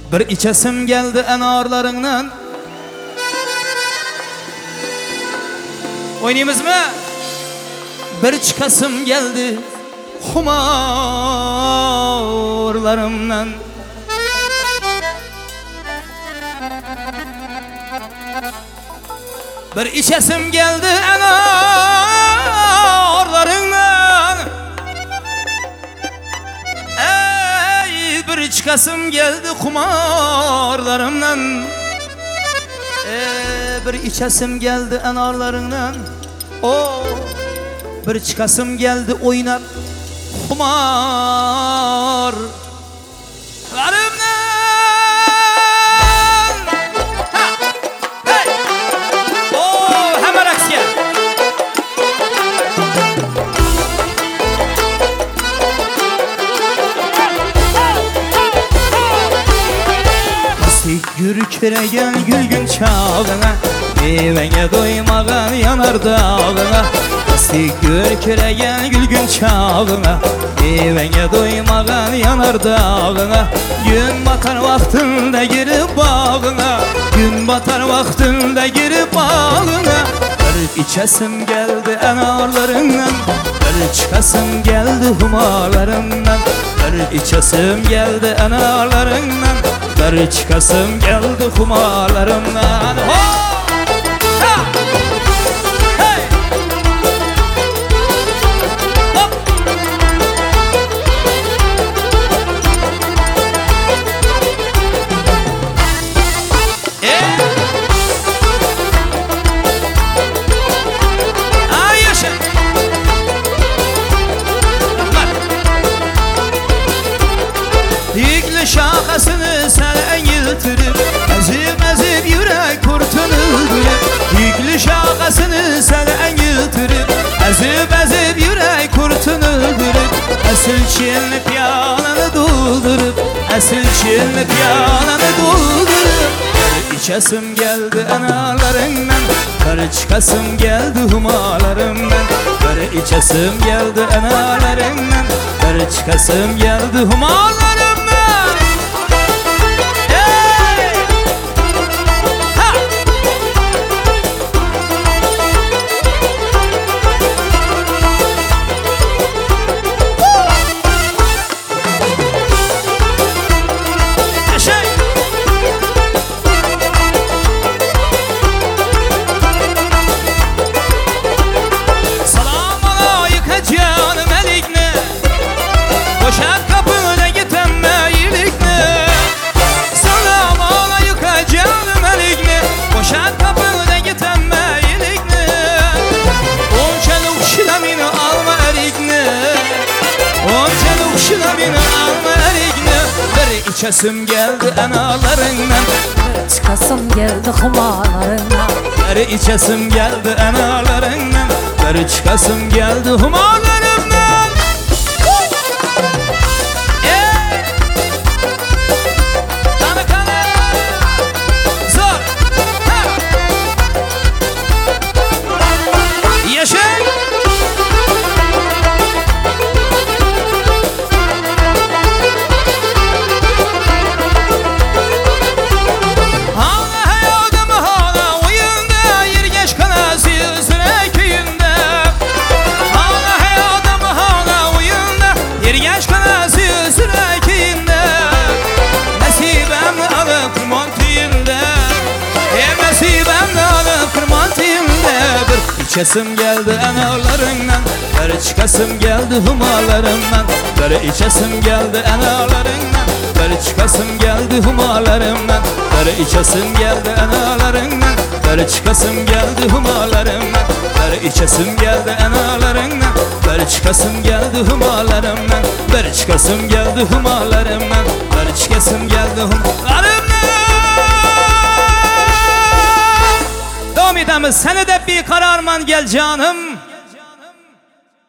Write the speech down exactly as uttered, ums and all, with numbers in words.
Bir içesim geldi enarlarından. Oynayımız mı? Bir çıkasım geldi humarlarımdan. Bir içesim geldi enarlarından. Ey bir çıkasım geldi kumarlarımdan. Ey bir içesim geldi enarlarından. O bir çıkasım geldi oynap kumarlarımdan. Gürküregen gülgün çağına, meyvene doymağın yanar dağına. Asik gürküregen gülgün çağına, meyvene doymağın yanar dağına. Gün batar vaktinde girip bağına, gün batar vaktinde girip bağına. Bir içesim geldi enarlarından, bir çıkasım geldi humarlarından. Bir içesim geldi enarlarından, bir çıkasım geldi humarlarımdan. Oh! Ha! Hey! Hop! Ee? Ay yaşa! Yükle şakasını sen yıtırıp, ezip ezip yürek kurtulur. Yüklü şakasını sen yıtırıp, ezip ezip yürek kurtulur. Esil çinli piyananı doldurup, esil çinli piyananı doldurup. Bir içesim geldi enarlarından, bir çıkasım geldi humarlarımdan. Bir içesim geldi enarlarından, bir çıkasım geldi humarlarımdan. Boşak kapıda gitemme iyilikne. Salam alayıka canım elikne. Boşak kapıda gitemme iyilikne. Onçalık şilamini alma erikne. Onçalık şilamini alma erikne. Bir içesim geldi enalarından, bir çıkasım geldi humarlarından. Bir içesim geldi enalarından, bir çıkasım geldi humarlarından. İçesim geldi enarlarından, bir çıkasım geldi humarlarımdan. Bir içesim geldi enarlarından, bir çıkasım geldi humarlarımdan. Bir içesim geldi enarlarından, bir çıkasım geldi humarlarımdan. Bir içesim geldi enarlarından, bir çıkasım geldi humarlarımdan. Bir çıkasım geldi humarlarımdan, bir çıkasım geldi humarlarımdan. Devam edemiz. Seni de bir kararman gel canım.